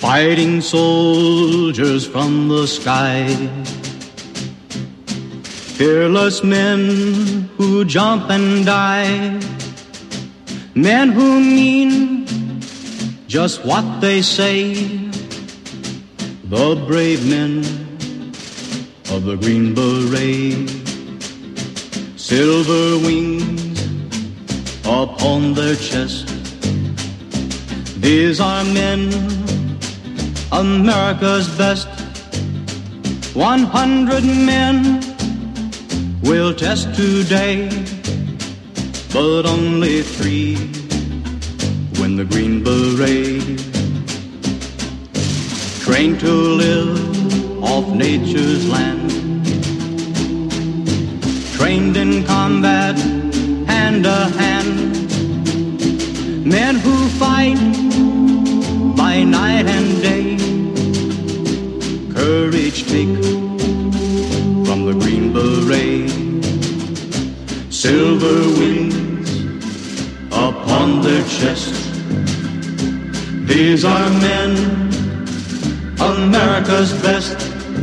fighting soldiers from the sky, fearless men who jump and die, men who mean just what they say, the brave men of the Green Beret, silver wings upon their chest. These are men, America's best. 100 men will test today, but only 3 win the Green Beret. Trained to live off nature's land, trained in combat hand to hand, men who fight by night and day, courage take from the Green Beret, silver wings upon their chest. These are men, America's best.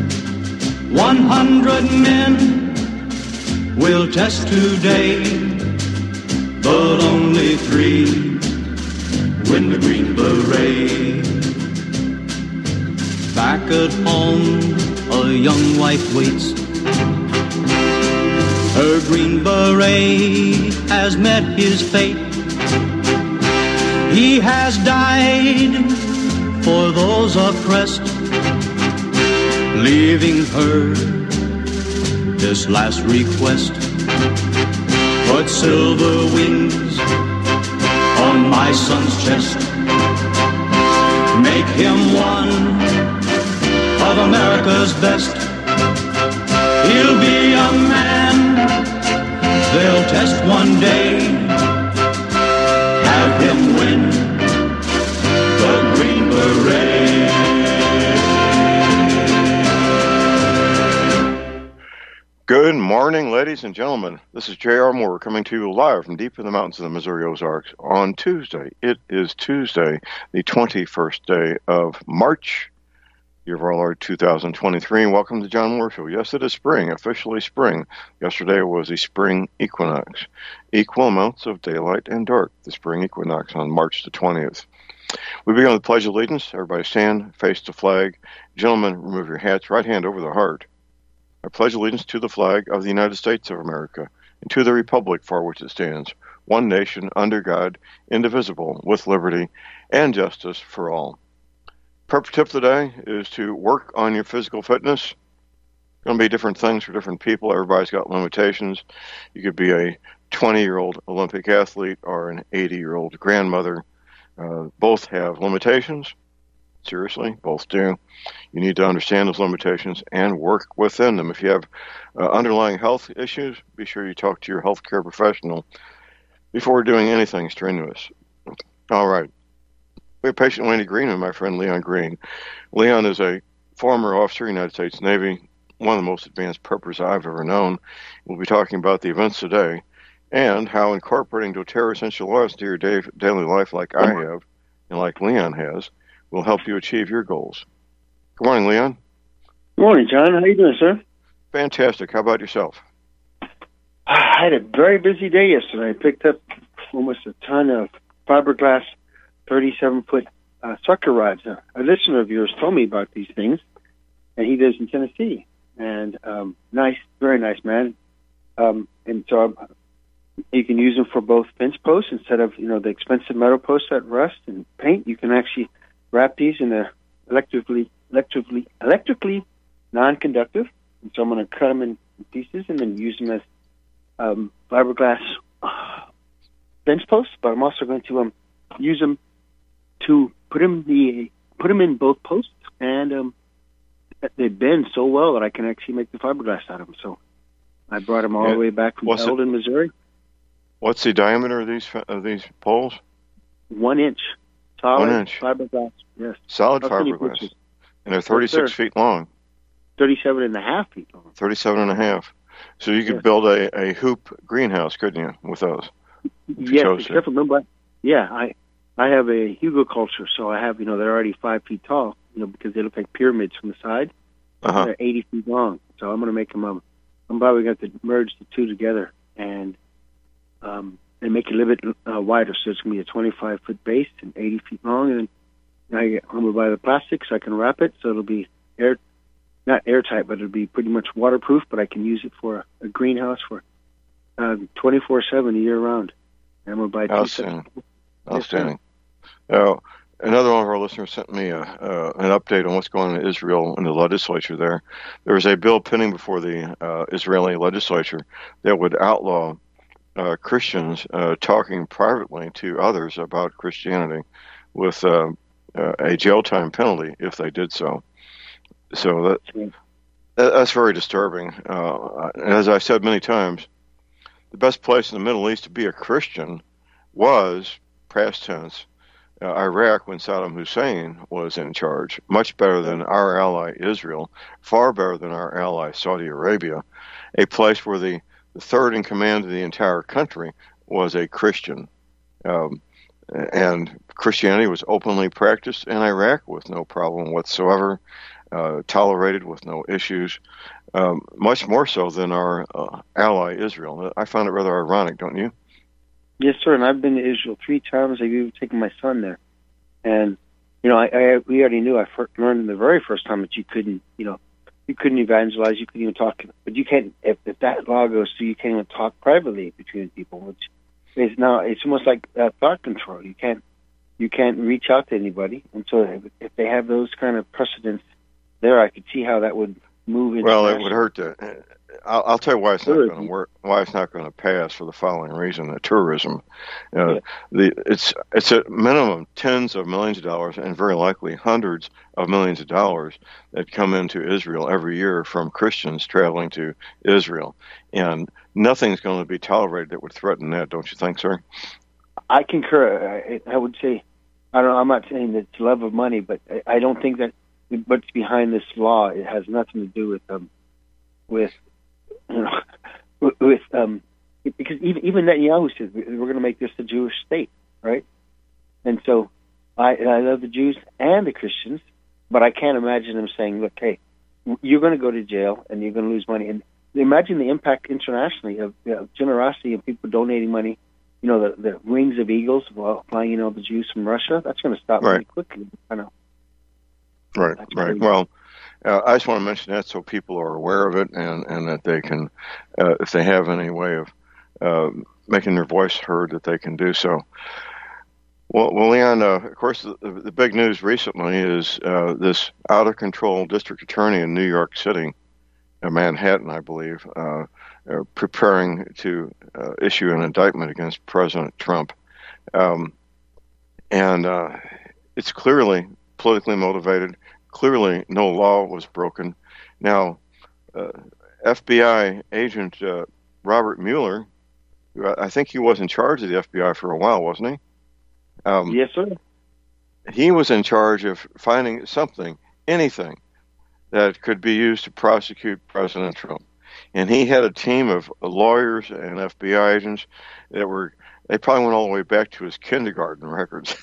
100 men will test today, but only 3 win the Green Beret. Back at home, a young wife waits. Her Green Beret has met his fate. He has died for those oppressed, leaving her this last request. Put silver wings on my son's chest. Make him one of America's best. He'll be a man they'll test one day. Have him win the Green Beret. Good morning, ladies and gentlemen. This is J.R. Moore coming to you live from deep in the mountains of the Missouri Ozarks on Tuesday. It is Tuesday, the 21st day of March, year of our Lord 2023. And welcome to John Moore Show. Yes, it is spring, officially spring. Yesterday was the spring equinox. Equal amounts of daylight and dark, the spring equinox on March the 20th. We begin with the Pledge of Allegiance. Everybody stand, face the flag. Gentlemen, remove your hats, right hand over the heart. I pledge allegiance to the flag of the United States of America and to the republic for which it stands, one nation, under God, indivisible, with liberty and justice for all. Purpose tip today is to work on your physical fitness. Going to be different things for different people. Everybody's got limitations. You could be a 20-year-old Olympic athlete or an 80-year-old grandmother. Both have limitations. Seriously, both do. You need to understand those limitations and work within them. If you have underlying health issues, be sure you talk to your healthcare professional before doing anything strenuous. All right. We have patient Laney Green and my friend Leon Green. Leon is a former officer in the United States Navy, one of the most advanced preppers I've ever known. We'll be talking about the events today and how incorporating doTERRA essential oils into your daily life like I have and like Leon has will help you achieve your goals. Good morning, Leon. Good morning, John. How you doing, sir? Fantastic. How about yourself? I had a very busy day yesterday. I picked up almost a ton of fiberglass 37-foot sucker rods. A listener of yours told me about these things, and he lives in Tennessee. And nice, very nice man. And so you can use them for both fence posts instead of, the expensive metal posts that rust and paint. You can actually wrap these in a electrically non-conductive. And so I'm going to cut them in pieces and then use them as fiberglass fence posts. But I'm also going to use them to put them in both posts, and they bend so well that I can actually make the fiberglass out of them. So I brought them all the way back from Eldon, Missouri. What's the diameter of these poles? 1 inch. Solid 1 inch. Fiberglass, yes. Solid fiberglass. And they're 36 feet long. 37 and a half feet long. 37 and a half. So you could build a hoop greenhouse, couldn't you, with those? Yes, except for, remember, I have a Hugo culture, so I have, they're already 5 feet tall, because they look like pyramids from the side. Uh-huh. They're 80 feet long. So I'm going to make them, I'm probably going to merge the two together and make it a little bit wider. So it's going to be a 25-foot base and 80 feet long. And then I'm going to buy the plastic so I can wrap it. So it'll be not airtight, but it'll be pretty much waterproof, but I can use it for a greenhouse for 24/7 year round. And I'm going to buy two sets. Outstanding. Now, another one of our listeners sent me an update on what's going on in Israel in the legislature there. There is a bill pending before the Israeli legislature that would outlaw Christians talking privately to others about Christianity with a jail time penalty if they did so. So that's very disturbing. And as I've said many times, the best place in the Middle East to be a Christian was, past tense, Iraq when Saddam Hussein was in charge. Much better than our ally Israel, far better than our ally Saudi Arabia, a place where the third in command of the entire country was a Christian. And Christianity was openly practiced in Iraq with no problem whatsoever, tolerated with no issues, much more so than our ally Israel. I find it rather ironic, don't you? Yes, sir. And I've been to Israel 3 times. I've even taken my son there. And, we already knew, learned the very first time that you couldn't evangelize, you couldn't even talk. But you can't, if that law goes through, you can't even talk privately between people, which is now, it's almost like thought control. You can't reach out to anybody. And so if they have those kind of precedents there, I could see how that would move into. Well, it would hurt to. I'll tell you why it's not going to work. Why it's not going to pass for the following reason: the tourism. It's at minimum tens of millions of dollars, and very likely hundreds of millions of dollars that come into Israel every year from Christians traveling to Israel, and nothing's going to be tolerated that would threaten that. Don't you think, sir? I concur. I would say, I don't know. I'm not saying that it's love of money, but I don't think that what's behind this law, it has nothing to do because even Netanyahu says we're going to make this a Jewish state, right? And so I love the Jews and the Christians, but I can't imagine them saying, "Look, hey, you're going to go to jail and you're going to lose money." And imagine the impact internationally of generosity and people donating money. The wings of eagles flying in all the Jews from Russia. That's going to stop really quickly. I know. Right. Well, I just want to mention that so people are aware of it and that they can, if they have any way of making their voice heard, that they can do so. Well, Leon, of course, the big news recently is this out-of-control district attorney in New York City, Manhattan, I believe, preparing to issue an indictment against President Trump. And it's clearly politically motivated. Clearly, no law was broken. Now, FBI agent Robert Mueller, I think he was in charge of the FBI for a while, wasn't he? Yes, sir. He was in charge of finding anything that could be used to prosecute President Trump. And he had a team of lawyers and FBI agents they probably went all the way back to his kindergarten records.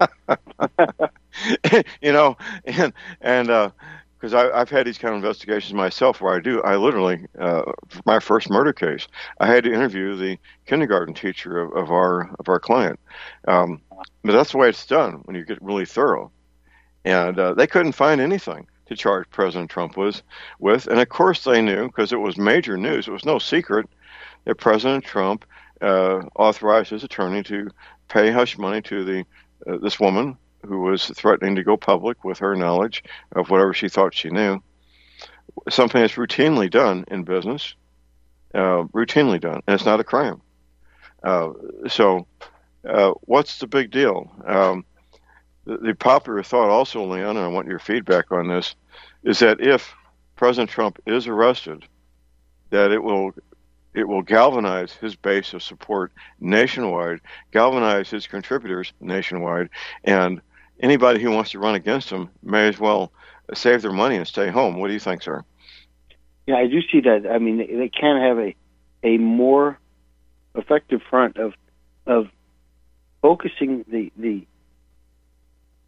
And because I've had these kind of investigations myself where I literally, for my first murder case, I had to interview the kindergarten teacher of our client. But that's the way it's done when you get really thorough. And they couldn't find anything to charge President Trump with. And of course they knew, because it was major news, it was no secret, that President Trump authorized his attorney to pay hush money to this woman who was threatening to go public with her knowledge of whatever she thought she knew. Something that's routinely done in business, and it's not a crime. So what's the big deal? The popular thought also, Leon, and I want your feedback on this, is that if President Trump is arrested, that it will galvanize his base of support nationwide, galvanize his contributors nationwide, and anybody who wants to run against him may as well save their money and stay home. What do you think, sir? Yeah, I do see that. I mean, they can't have a more effective front of focusing the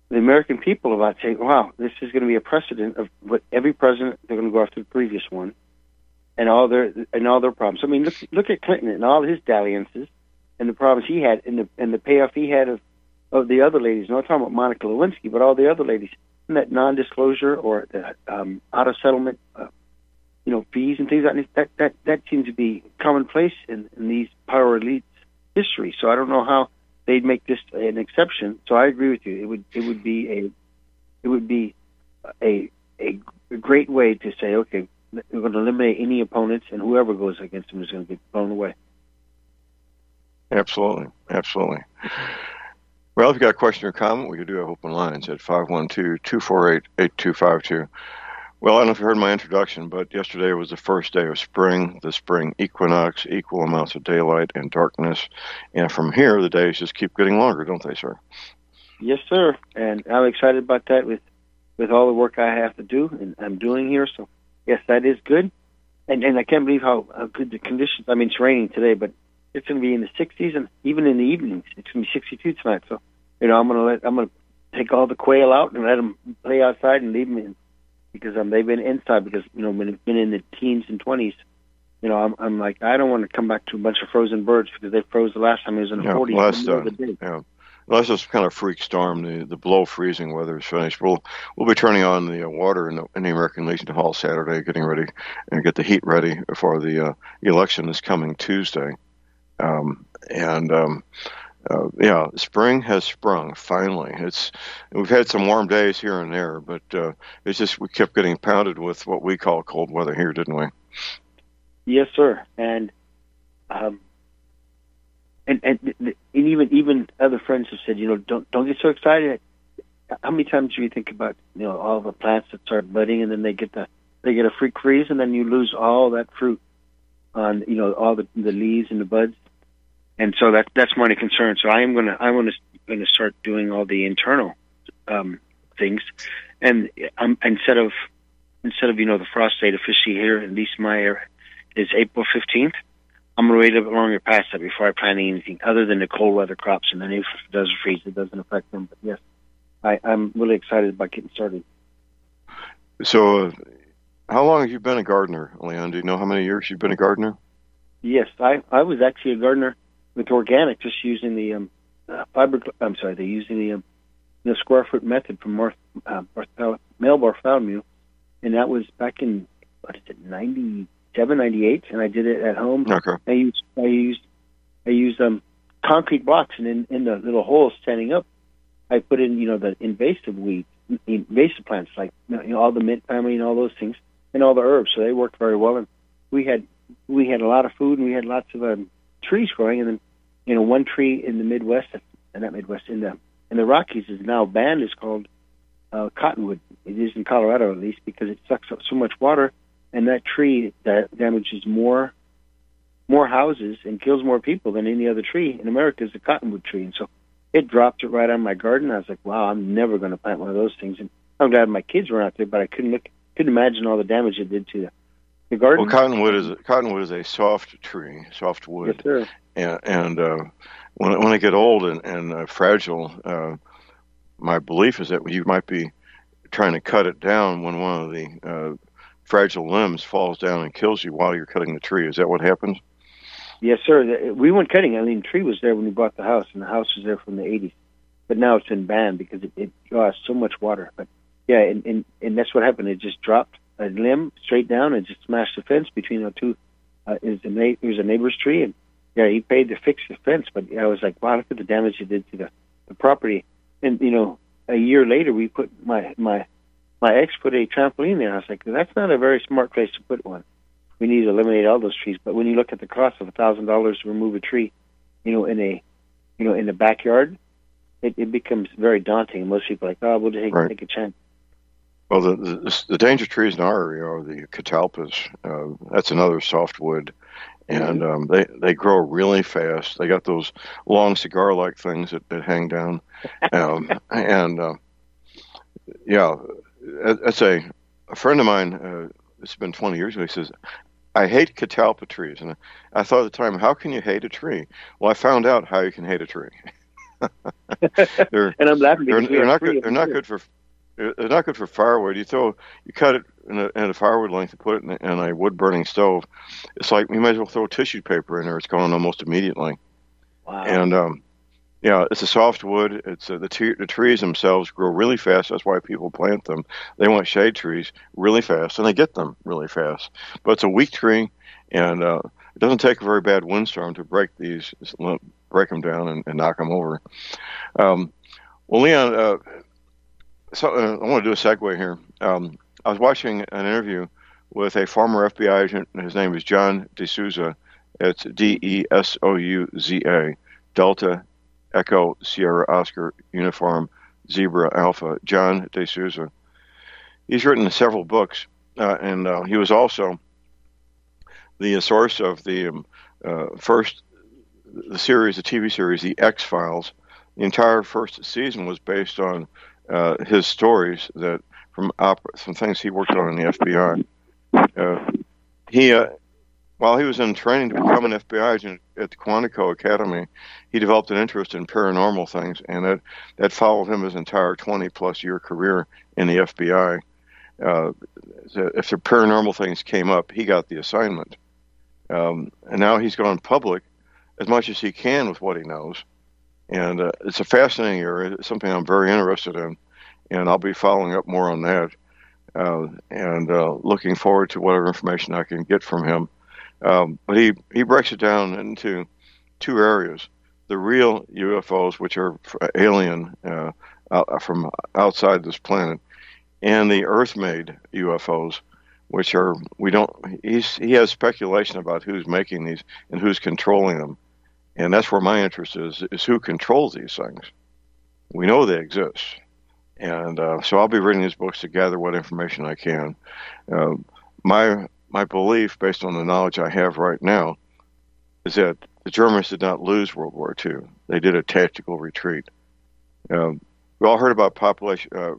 the American people about saying, wow, this is going to be a precedent of what every president, they're going to go after the previous one and all their problems. I mean, look at Clinton and all his dalliances and the problems he had and the payoff he had of the other ladies. I'm not talking about Monica Lewinsky, but all the other ladies. And that non-disclosure or the auto-settlement, fees and things like that seems to be commonplace in these power elites' history. So I don't know how they'd make this an exception. So I agree with you. It would be a great way to say, okay, we're going to eliminate any opponents, and whoever goes against them is going to get blown away. Absolutely. Well, if you've got a question or comment, we do have open lines at 512-248-8252. Well, I don't know if you heard my introduction, but yesterday was the first day of spring, the spring equinox, equal amounts of daylight and darkness. And from here, the days just keep getting longer, don't they, sir? Yes, sir. And I'm excited about that with all the work I have to do and I'm doing here. So, yes, that is good. And I can't believe how good the conditions. I mean, it's raining today, but it's going to be in the 60s, and even in the evenings, it's going to be 62 tonight. So, I'm going to take all the quail out and let them play outside and leave them in, because they've been inside because when it's been in the teens and 20s, I'm like, I don't want to come back to a bunch of frozen birds because they froze the last time it was in the 40s. Unless this kind of freak storm, the below freezing weather is finished, we'll be turning on the water in the American Legion Hall Saturday, getting ready and get the heat ready for the election this coming Tuesday. Spring has sprung finally. We've had some warm days here and there, but it's just we kept getting pounded with what we call cold weather here, didn't we? Yes, sir. And even other friends have said, don't get so excited. How many times do you think about all the plants that start budding and then they get a freak freeze and then you lose all that fruit on all the leaves and the buds. And so that's my concern. So I'm gonna start doing all the internal things, and instead of the frost date officially here, at least my area, is April 15th. I'm gonna wait a little bit longer past that before I plant anything other than the cold weather crops. And then if it does freeze, it doesn't affect them. But yes, I'm really excited about getting started. So, how long have you been a gardener, Leon? Do you know how many years you've been a gardener? Yes, I was actually a gardener with organic, just using the the square foot method from Mel Bartholomew, and that was back in 97, 98, and I did it at home. Okay. I used concrete blocks, and in the little holes standing up, I put in the invasive plants like all the mint family and all those things, and all the herbs. So they worked very well, and we had a lot of food, and we had lots of trees growing, and then one tree in the Midwest, not Midwest, in the Rockies is now banned. Is called cottonwood. It is in Colorado, at least, because it sucks up so much water, and that tree that damages more houses and kills more people than any other tree in America is the cottonwood tree. And so it dropped it right on my garden. I was like, wow, I'm never going to plant one of those things. And I'm glad my kids were out there, but I couldn't imagine all the damage it did to the garden. Well, cottonwood is a soft tree, soft wood. Yes, sir. And when they get old and fragile, my belief is that you might be trying to cut it down when one of the fragile limbs falls down and kills you while you're cutting the tree. Is that what happens? Yes, sir. We weren't cutting. I mean, the tree was there when we bought the house, and the house was there from the 80s. But now it's been banned because it draws so much water. But yeah, and that's what happened. It just dropped a limb straight down and just smashed the fence between the two. It was a neighbor's tree, and yeah, he paid to fix the fence. But I was like, wow, look at the damage it did to the property. And a year later, we put my ex put a trampoline there. I was like, that's not a very smart place to put one. We need to eliminate all those trees. But when you look at the cost of $1,000 to remove a tree, in the backyard, it becomes very daunting. And most people are like, oh, we'll take a chance. Well, the danger trees in our area are the catalpas. That's another softwood, and they grow really fast. They got those long cigar-like things that hang down, that's a friend of mine. It's been 20 years ago. He says, I hate catalpa trees. And I thought at the time, how can you hate a tree? Well, I found out how you can hate a tree. And I'm laughing because they're not good. They're not good for firewood. You cut it in a firewood length and put it in a wood burning stove. It's like you might as well throw tissue paper in there. It's gone almost immediately. Wow. And yeah, it's a soft wood. It's the trees themselves grow really fast. That's why people plant them. They want shade trees really fast, and they get them really fast. But it's a weak tree, and it doesn't take a very bad windstorm to break them down and knock them over. Well, Leon, so I want to do a segue here. I was watching an interview with a former FBI agent. His name is John D'Souza. It's Desouza, Delta Echo Sierra Oscar Uniform Zebra Alpha, John D'Souza. He's written several books, and he was also the source of the TV series, The X-Files. The entire first season was based on his stories that from things he worked on in the FBI. While he was in training to become an FBI agent at the Quantico Academy, he developed an interest in paranormal things, and that followed him his entire 20-plus year career in the FBI. If the paranormal things came up, he got the assignment. And now he's gone public as much as he can with what he knows. And it's a fascinating area. It's something I'm very interested in, and I'll be following up more on that and looking forward to whatever information I can get from him. But he breaks it down into two areas: the real UFOs, which are alien from outside this planet, and the Earth-made UFOs, which are he has speculation about who's making these and who's controlling them, and that's where my interest is who controls these things. We know they exist, and so I'll be reading these books to gather what information I can. My belief, based on the knowledge I have right now, is that the Germans did not lose World War II. They did a tactical retreat. We all heard about Operation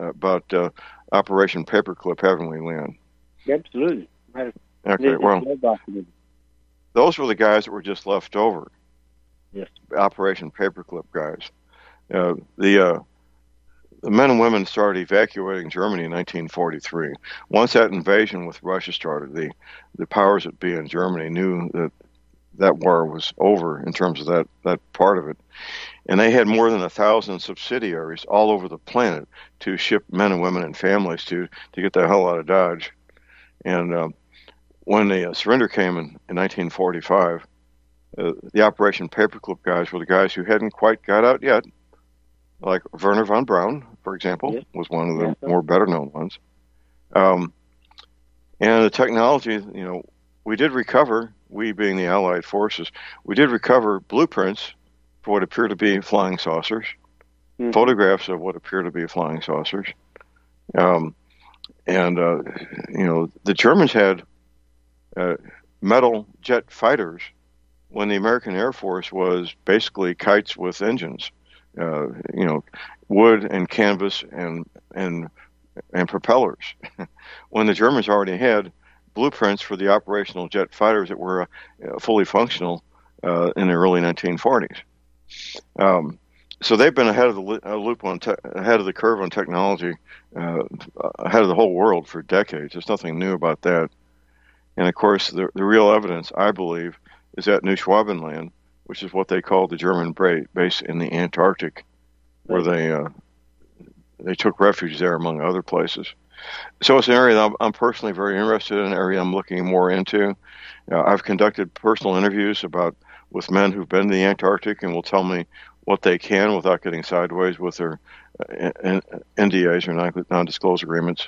Paperclip, haven't we, Leon? Absolutely. Okay, well, those were the guys that were just left over. Yes. Operation Paperclip guys. The men and women started evacuating Germany in 1943. Once that invasion with Russia started, the powers that be in Germany knew that war was over in terms of that part of it. And they had more than 1,000 subsidiaries all over the planet to ship men and women and families to get the hell out of Dodge. And when the surrender came in 1945, the Operation Paperclip guys were the guys who hadn't quite got out yet. Like Werner von Braun, for example, was one of the more better-known ones. And the technology, we did recover, we being the Allied forces, we did recover blueprints for what appear to be flying saucers, photographs of what appear to be flying saucers. The Germans had metal jet fighters when the American Air Force was basically kites with engines. Wood and canvas and propellers. When the Germans already had blueprints for the operational jet fighters that were fully functional in the early 1940s. So they've been ahead of the ahead of the curve on technology, ahead of the whole world for decades. There's nothing new about that. And of course, the real evidence, I believe, is at New Schwabenland, which is what they call the German base in the Antarctic, where they took refuge there, among other places. So it's an area that I'm personally very interested in, an area I'm looking more into. I've conducted personal interviews with men who've been to the Antarctic and will tell me what they can without getting sideways with their NDAs or non-disclosure agreements.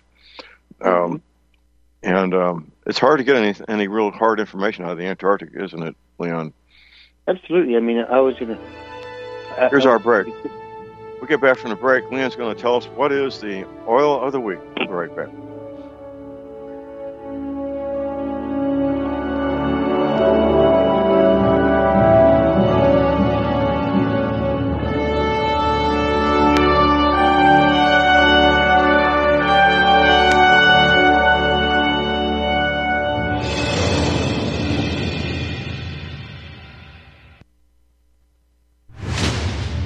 It's hard to get any real hard information out of the Antarctic, isn't it, Leon? Absolutely. I mean, I was going to... Here's our break. We get back from the break. Leon's going to tell us what is the oil of the week. We'll be right back.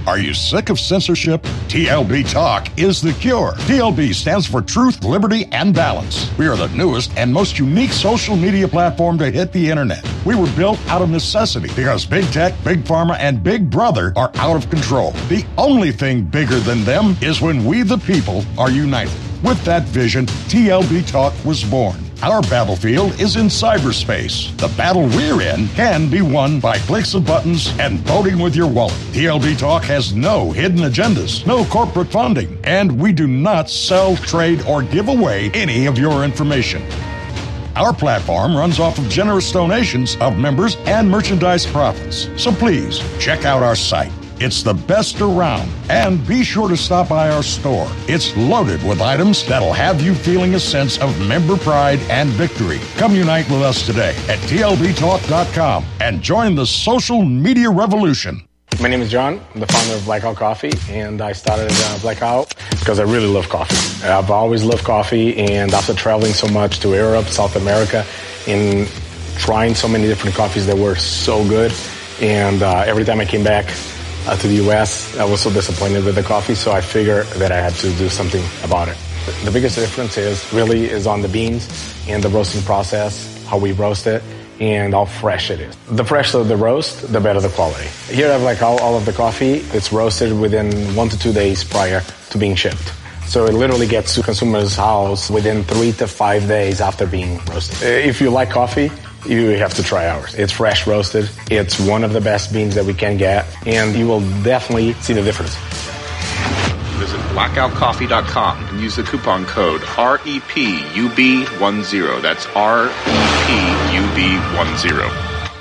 Are you sick of censorship? TLB Talk is the cure. TLB stands for Truth, Liberty, and Balance. We are the newest and most unique social media platform to hit the internet. We were built out of necessity because big tech, big pharma, and big brother are out of control. The only thing bigger than them is when we the people are united. With that vision, TLB Talk was born. Our battlefield is in cyberspace. The battle we're in can be won by clicks of buttons and voting with your wallet. TLB Talk has no hidden agendas, no corporate funding, and we do not sell, trade, or give away any of your information. Our platform runs off of generous donations of members and merchandise profits. So please, check out our site. It's the best around. And be sure to stop by our store. It's loaded with items that'll have you feeling a sense of member pride and victory. Come unite with us today at tlbtalk.com and join the social media revolution. My name is John. I'm the founder of Blackout Coffee, and I started Blackout because I really love coffee. I've always loved coffee, and after traveling so much to Europe, South America, and trying so many different coffees that were so good, and every time I came back to the U.S., I was so disappointed with the coffee, so I figured that I had to do something about it. The biggest difference is on the beans and the roasting process, how we roast it, and how fresh it is. The fresher the roast, the better the quality. Here I have all of the coffee. It's roasted within 1 to 2 days prior to being shipped. So it literally gets to consumer's house within 3 to 5 days after being roasted. If you like coffee, you have to try ours. It's fresh roasted. It's one of the best beans that we can get, and you will definitely see the difference. Visit blackoutcoffee.com and use the coupon code REPUB10. That's REPUB10.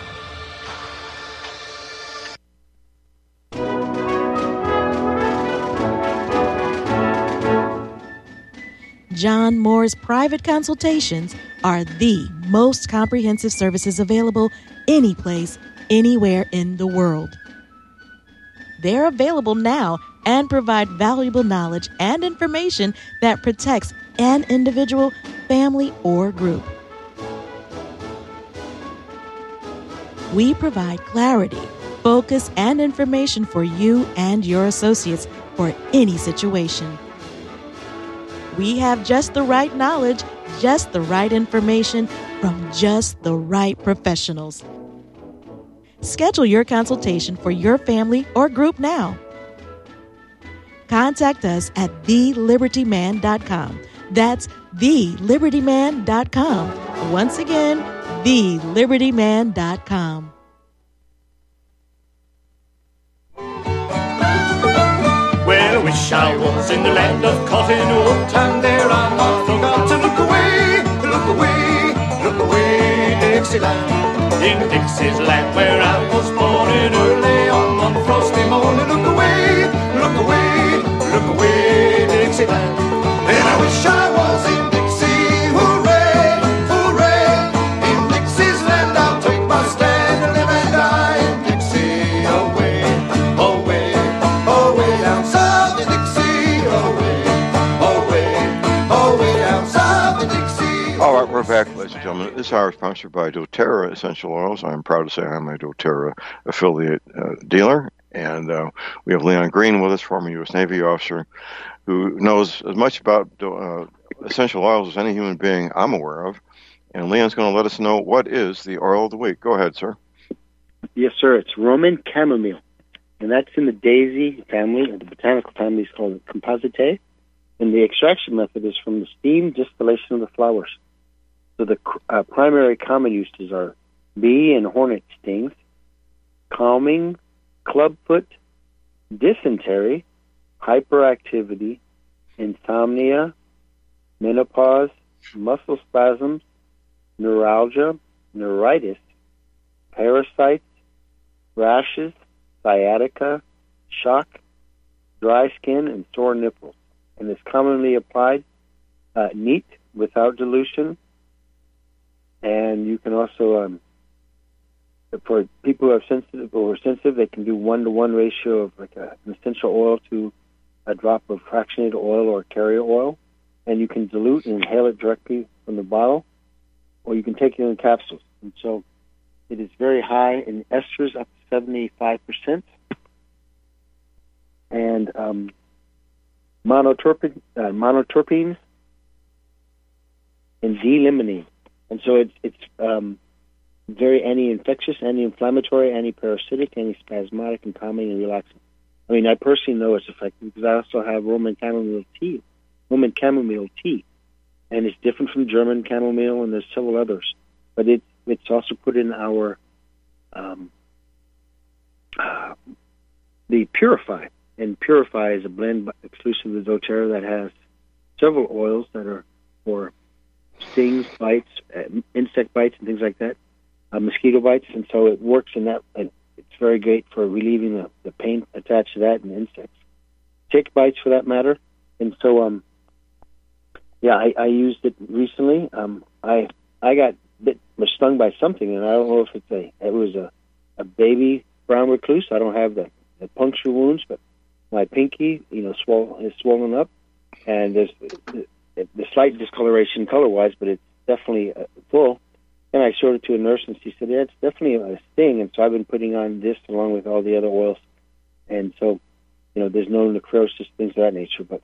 John Moore's private consultations are the most comprehensive services available any place, anywhere in the world. They're available now and provide valuable knowledge and information that protects an individual, family, or group. We provide clarity, focus, and information for you and your associates for any situation. We have just the right knowledge, just the right information from just the right professionals. Schedule your consultation for your family or group now. Contact us at thelibertyman.com. That's thelibertyman.com. Once again, thelibertyman.com. Well, I wish I was in the land of cotton wool, and there I not forgot to look away, look away, look away, Dixieland. In Dixie's land where I was born in early on one frosty morning, look away, look away, look away, Dixieland. And I wish I was in Dixie, hooray, hooray. In Dixie's land I'll take my stand and live and die in Dixie, away, away, away down south in Dixie, away, away, away down south in Dixie. All right, we're back, ladies and gentlemen. This hour is sponsored by doTERRA Essential Oils. I'm proud to say I'm a doTERRA affiliate dealer. And we have Leon Green with us, former U.S. Navy officer, who knows as much about essential oils as any human being I'm aware of. And Leon's going to let us know what is the oil of the week. Go ahead, sir. Yes, sir. It's Roman chamomile, and that's in the daisy family, or the botanical family is called Compositae. And the extraction method is from the steam distillation of the flowers. So the primary common uses are bee and hornet stings, calming, clubfoot, dysentery, hyperactivity, insomnia, menopause, muscle spasms, neuralgia, neuritis, parasites, rashes, sciatica, shock, dry skin, and sore nipples. And is commonly applied neat without dilution. And you can also, for people who are sensitive, they can do 1-to-1 ratio of like an essential oil to a drop of fractionated oil or carrier oil. And you can dilute and inhale it directly from the bottle, or you can take it in capsules. And so it is very high in esters, up to 75%. and monoterpenes, and D-limonene. And so it's very anti-infectious, anti-inflammatory, anti-parasitic, anti-spasmodic, and calming and relaxing. I mean, I personally know it's effective because I also have Roman chamomile tea, and it's different from German chamomile, and there's several others. But it's also put in our the Purify, and Purify is a blend exclusive to doTERRA that has several oils that are for stings, bites, insect bites, and things like that, mosquito bites, and so it works in that. And it's very great for relieving the pain attached to that and insects, tick bites for that matter. And so, I used it recently. I got stung by something, and I don't know if it was a baby brown recluse. I don't have the puncture wounds, but my pinky, is swollen up, and there's the slight discoloration color-wise, but it's definitely full. And I showed it to a nurse, and she said, yeah, it's definitely a sting. And so I've been putting on this along with all the other oils. And so, there's no necrosis, things of that nature. But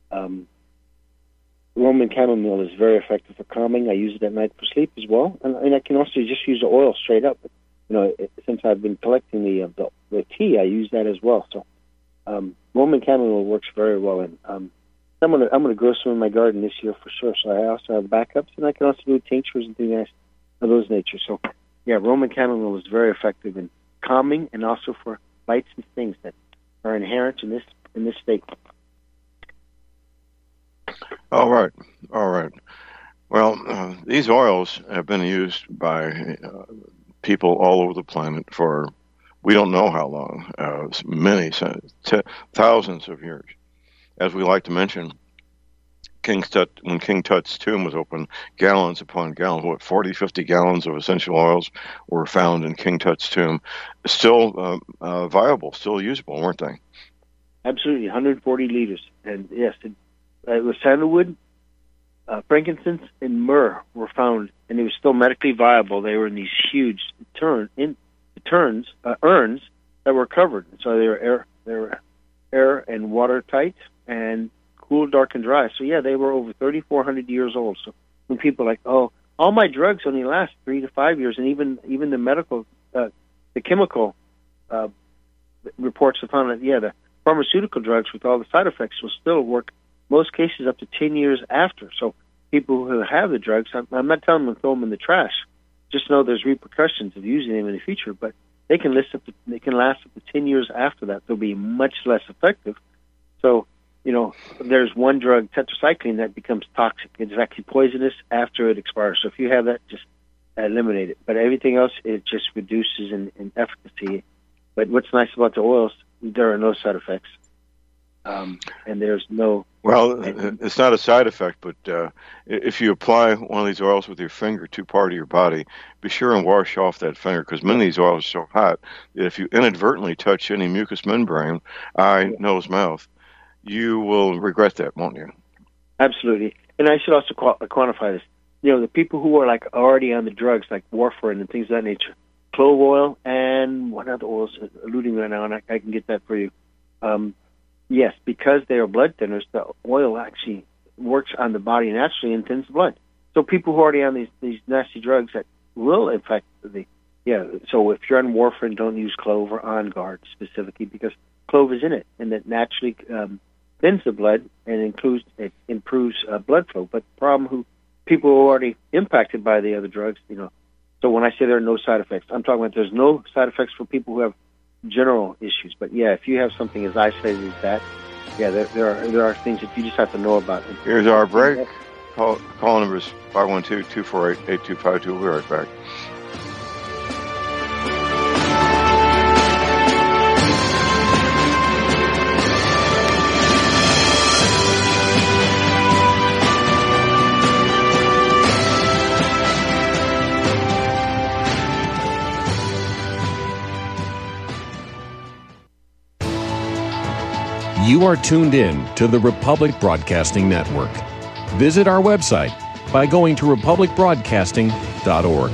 Roman chamomile is very effective for calming. I use it at night for sleep as well. And I can also just use the oil straight up. But, since I've been collecting the tea, I use that as well. So Roman chamomile works very well. And I'm gonna grow some in my garden this year for sure. So I also have backups, and I can also do tinctures and things of those nature. So, yeah, Roman chamomile is very effective in calming and also for bites and stings that are inherent in this state. All right. Well, these oils have been used by people all over the planet for we don't know how long, many thousands of years. As we like to mention, when King Tut's tomb was opened, gallons upon gallons, 40, 50 gallons of essential oils were found in King Tut's tomb. Still viable, still usable, weren't they? Absolutely, 140 liters. And yes, it was sandalwood, frankincense, and myrrh were found, and it was still medically viable. They were in these huge urns that were covered. So they were air and water tight and cool, dark, and dry. So, yeah, they were over 3,400 years old. So when people are like, oh, all my drugs only last 3 to 5 years, and even the medical, the chemical reports have found that, the pharmaceutical drugs with all the side effects will still work, most cases, up to 10 years after. So people who have the drugs, I'm not telling them to throw them in the trash. Just know there's repercussions of using them in the future, but they can last up to 10 years after that. They'll be much less effective. So, there's one drug, tetracycline, that becomes toxic. It's actually poisonous after it expires. So if you have that, just eliminate it. But everything else, it just reduces in efficacy. But what's nice about the oils, there are no side effects. And there's no... Well, it's not a side effect, but if you apply one of these oils with your finger to part of your body, be sure and wash off that finger, because many of these oils are so hot that if you inadvertently touch any mucous membrane, eye, nose, mouth, you will regret that, won't you? Absolutely. And I should also quantify this. The people who are already on the drugs, like warfarin and things of that nature, clove oil and what other oils eluding right now, and I can get that for you. Yes, because they are blood thinners, the oil actually works on the body naturally and thins blood. So people who are already on these nasty drugs that will affect so if you're on warfarin, don't use clove or On Guard specifically, because clove is in it, and it naturally thins the blood and improves blood flow. But the problem people who are already impacted by the other drugs, so when I say there are no side effects, I'm talking about there's no side effects for people who have general issues. But if you have something as isolated as that, there are things that you just have to know about. Here's our break. Call number is 512-248-8252. We'll be right back. You are tuned in to the Republic Broadcasting Network. Visit our website by going to republicbroadcasting.org.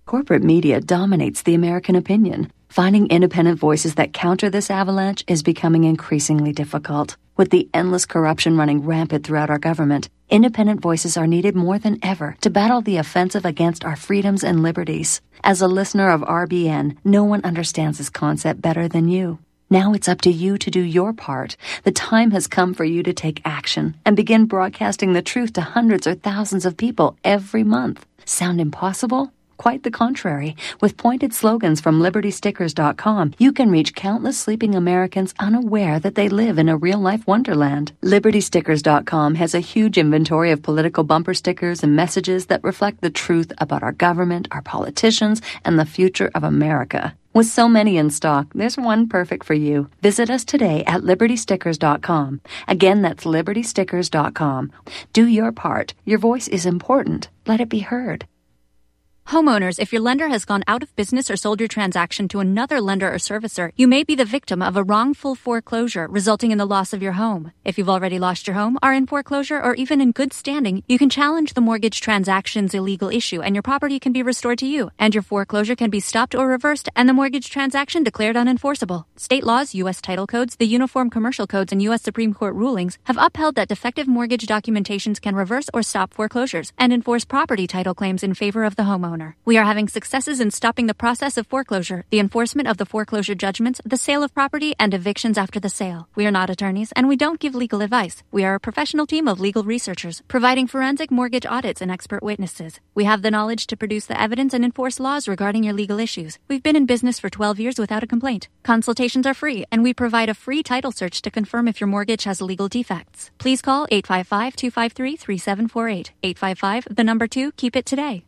Corporate media dominates the American opinion. Finding independent voices that counter this avalanche is becoming increasingly difficult. With the endless corruption running rampant throughout our government, independent voices are needed more than ever to battle the offensive against our freedoms and liberties. As a listener of RBN, no one understands this concept better than you. Now it's up to you to do your part. The time has come for you to take action and begin broadcasting the truth to hundreds or thousands of people every month. Sound impossible? Quite the contrary. With pointed slogans from LibertyStickers.com, you can reach countless sleeping Americans unaware that they live in a real-life wonderland. LibertyStickers.com has a huge inventory of political bumper stickers and messages that reflect the truth about our government, our politicians, and the future of America. With so many in stock, there's one perfect for you. Visit us today at LibertyStickers.com. Again, that's LibertyStickers.com. Do your part. Your voice is important. Let it be heard. Homeowners, if your lender has gone out of business or sold your transaction to another lender or servicer, you may be the victim of a wrongful foreclosure resulting in the loss of your home. If you've already lost your home, are in foreclosure, or even in good standing, you can challenge the mortgage transaction's illegal issue and your property can be restored to you, and your foreclosure can be stopped or reversed and the mortgage transaction declared unenforceable. State laws, U.S. title codes, the Uniform Commercial Codes, and U.S. Supreme Court rulings have upheld that defective mortgage documentations can reverse or stop foreclosures and enforce property title claims in favor of the homeowner. We are having successes in stopping the process of foreclosure, the enforcement of the foreclosure judgments, the sale of property, and evictions after the sale. We are not attorneys, and we don't give legal advice. We are a professional team of legal researchers, providing forensic mortgage audits and expert witnesses. We have the knowledge to produce the evidence and enforce laws regarding your legal issues. We've been in business for 12 years without a complaint. Consultations are free, and we provide a free title search to confirm if your mortgage has legal defects. Please call 855-253-3748. 855, 2, keep it today.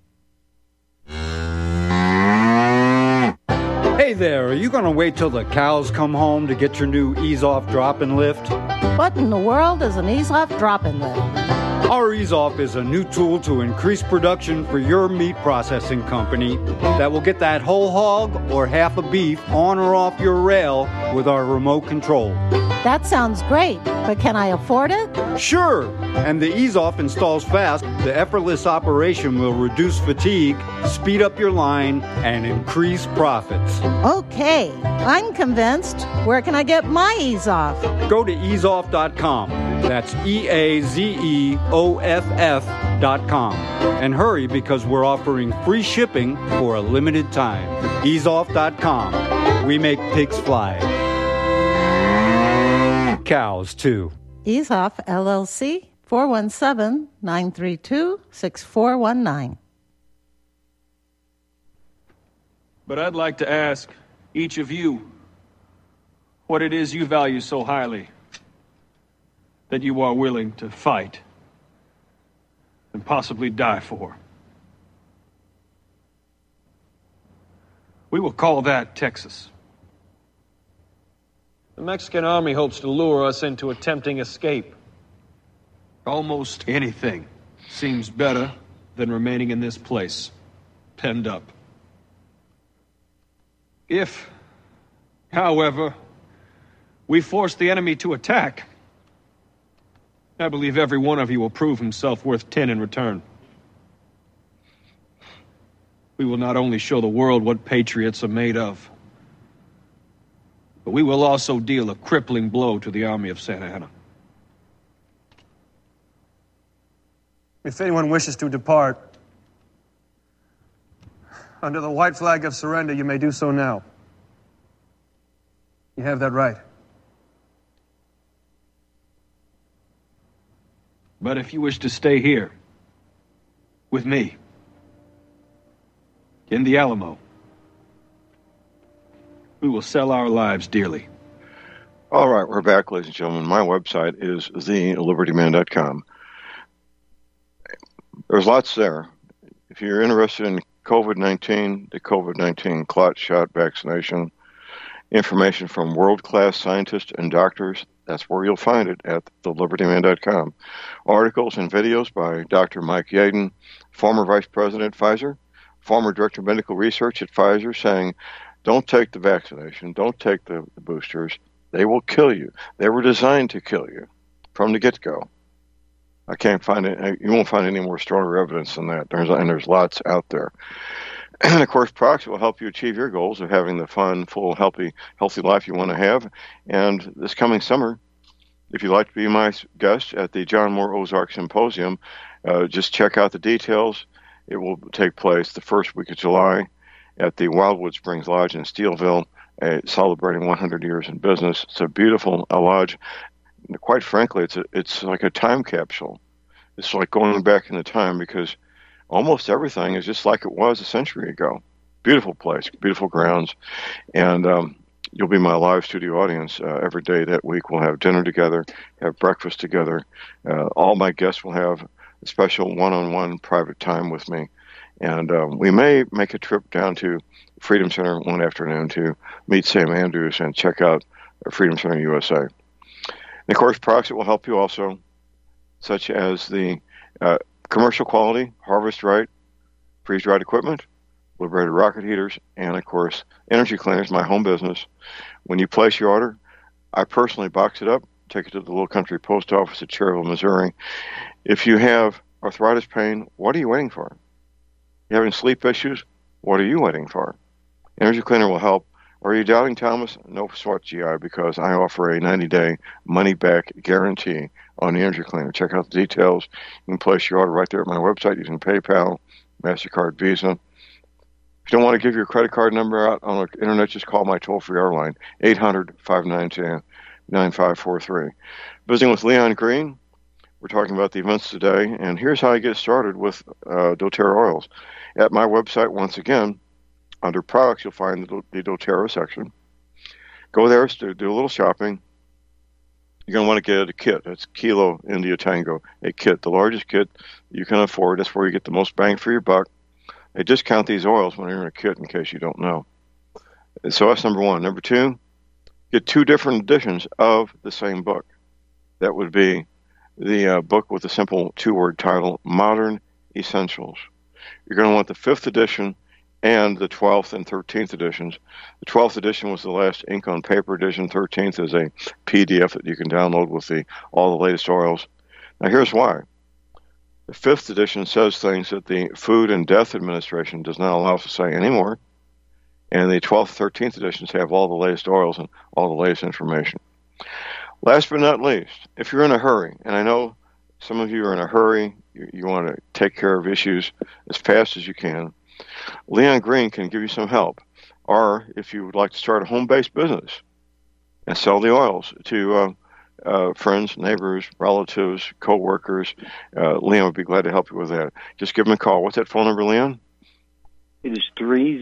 Hey there, are you going to wait till the cows come home to get your new Ease-Off Drop-and Lift? What in the world is an Ease-Off Drop-and Lift? Our Ease-Off is a new tool to increase production for your meat processing company that will get that whole hog or half a beef on or off your rail with our remote control. That sounds great, but can I afford it? Sure, and the Ease-Off installs fast. The effortless operation will reduce fatigue, speed up your line, and increase profits. Okay, I'm convinced. Where can I get my Ease-Off? Go to easeoff.com. That's EAZEOFF.com. And hurry, because we're offering free shipping for a limited time. Easeoff.com. We make pigs fly. Cows, too. Ease-Off, LLC, 417-932-6419. But I'd like to ask each of you what it is you value so highly that you are willing to fight and possibly die for. We will call that Texas. The Mexican army hopes to lure us into a tempting escape. Almost anything seems better than remaining in this place, penned up. If, however, we force the enemy to attack, I believe every one of you will prove himself worth 10 in return. We will not only show the world what patriots are made of, but we will also deal a crippling blow to the army of Santa Anna. If anyone wishes to depart, under the white flag of surrender, you may do so now. You have that right. But if you wish to stay here, with me, in the Alamo, we will sell our lives dearly. All right, we're back, ladies and gentlemen. My website is thelibertyman.com. There's lots there. If you're interested in COVID-19, the COVID-19 clot shot vaccination, information from world-class scientists and doctors, that's where you'll find it at thelibertyman.com. Articles and videos by Dr. Mike Yaden, former vice president at Pfizer, former director of medical research at Pfizer, saying, don't take the vaccination, don't take the boosters. They will kill you. They were designed to kill you from the get-go. I can't find it. You won't find any more stronger evidence than that. There's lots out there. And, of course, products will help you achieve your goals of having the fun, full, healthy life you want to have. And this coming summer, if you'd like to be my guest at the John Moore Ozark Symposium, just check out the details. It will take place the first week of July at the Wildwood Springs Lodge in Steelville, celebrating 100 years in business. It's a beautiful lodge. Quite frankly, it's like a time capsule. It's like going back in the time because almost everything is just like it was a century ago. Beautiful place, beautiful grounds, and you'll be my live studio audience every day that week. We'll have dinner together, have breakfast together. All my guests will have a special one-on-one private time with me, and we may make a trip down to Freedom Center one afternoon to meet Sam Andrews and check out Freedom Center USA. And of course, products that will help you also, such as the commercial quality, Harvest Right, freeze-dried equipment, Liberated rocket heaters, and of course, energy cleaners, my home business. When you place your order, I personally box it up, take it to the Little Country Post Office at Cherryville, Missouri. If you have arthritis pain, what are you waiting for? You having sleep issues? What are you waiting for? Energy cleaner will help. Are you doubting Thomas? No sweat, GI, because I offer a 90-day money-back guarantee on the energy cleaner. Check out the details. You can place your order right there at my website using PayPal, MasterCard, Visa. If you don't want to give your credit card number out on the internet, just call my toll-free line, 800-592-9543. Visiting with Leon Green, we're talking about the events today, and here's how you get started with doTERRA oils. At my website, once again, under products, you'll find the doTERRA section. Go there, do a little shopping. You're going to want to get a kit. That's Kilo India Tango, a kit, the largest kit you can afford. That's where you get the most bang for your buck. They discount these oils when you're in a kit, in case you don't know. And so that's number one. Number two, get two different editions of the same book. That would be the book with the simple two-word title, Modern Essentials. You're going to want the 5th edition and the 12th and 13th editions. The 12th edition was the last ink on paper edition. 13th is a PDF that you can download with all the latest oils. Now here's why. The 5th edition says things that the Food and Death Administration does not allow us to say anymore. And the 12th, 13th editions have all the latest oils and all the latest information. Last but not least, if you're in a hurry, and I know some of you are in a hurry, you want to take care of issues as fast as you can, Leon Green can give you some help. Or if you would like to start a home-based business and sell the oils to friends, neighbors, relatives, co-workers, Leon would be glad to help you with that. Just give him a call. What's that phone number, Leon? It is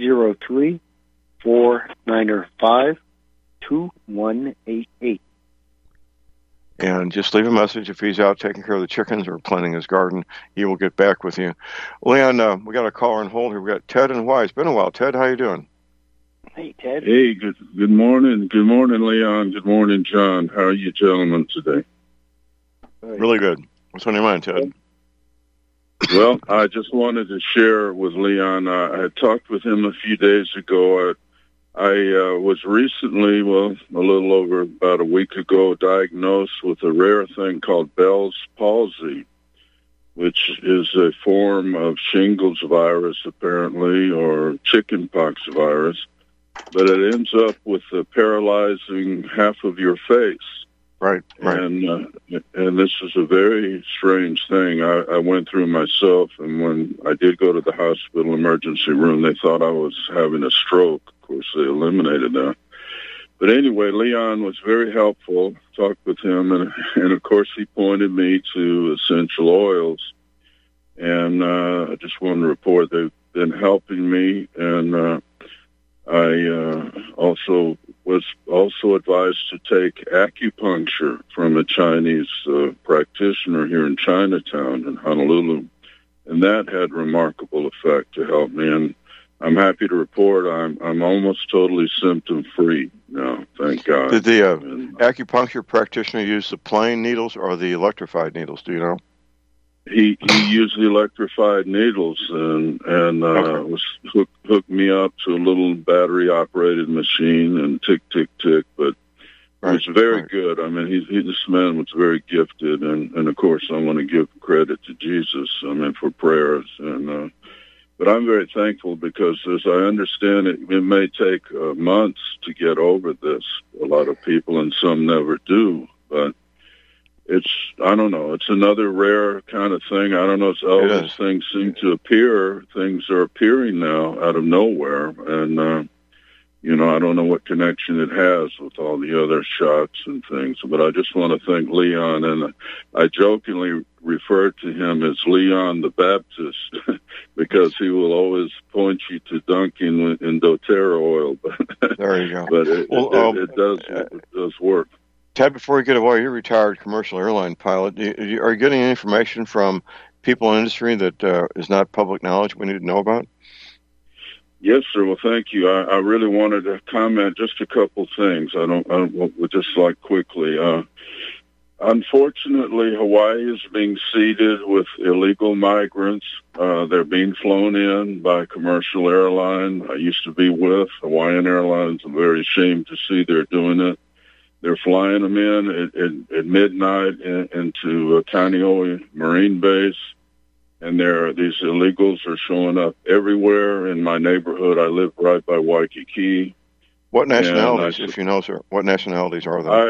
303-495-2188. And just leave a message. If he's out taking care of the chickens or planting his garden, he will get back with you. Leon, we got a caller on hold here. We got Ted and Hawaii. It's been a while. Ted, how you doing? Hey, Ted. Hey, good morning. Good morning, Leon. Good morning, John. How are you gentlemen today? Really good. What's on your mind, Ted? Well, I just wanted to share with Leon. I had talked with him a few days ago. I was recently, a little over about a week ago, diagnosed with a rare thing called Bell's palsy, which is a form of shingles virus, apparently, or chickenpox virus, but it ends up with paralyzing half of your face. Right. And this is a very strange thing. I went through myself, and when I did go to the hospital emergency room, they thought I was having a stroke. Of course, they eliminated that. But anyway, Leon was very helpful. Talked with him, and of course, he pointed me to essential oils. And I just wanted to report they've been helping me, and I also was advised to take acupuncture from a Chinese practitioner here in Chinatown in Honolulu, and that had remarkable effect to help me. And I'm happy to report I'm almost totally symptom free now. Thank God. Did the acupuncture practitioner use the plain needles or the electrified needles? Do you know? He used the electrified needles and was hooked me up to a little battery operated machine and tick tick tick. But it was very good. I mean, this man was very gifted, and of course I want to give credit to Jesus. I mean, for prayers, and But I'm very thankful because, as I understand it, it may take months to get over this. A lot of people, and some never do. But I don't know, it's another rare kind of thing. I don't know, it's all these things seem to appear. Things are appearing now out of nowhere. And, I don't know what connection it has with all the other shots and things. But I just want to thank Leon. And I jokingly refer to him as Leon the Baptist because he will always point you to dunking in doTERRA oil. There you go. But it does work. Ted, before you get away, you're a retired commercial airline pilot. Are you getting any information from people in the industry that is not public knowledge we need to know about? Yes, sir. Well, thank you. I really wanted to comment just a couple things. I would just like quickly. Unfortunately, Hawaii is being seeded with illegal migrants. They're being flown in by a commercial airline I used to be with, Hawaiian Airlines. I'm very ashamed to see they're doing it. They're flying them in at midnight into Kaneohe Marine Base, and these illegals are showing up everywhere in my neighborhood. I live right by Waikiki. What nationalities, if you know, sir? What nationalities are they?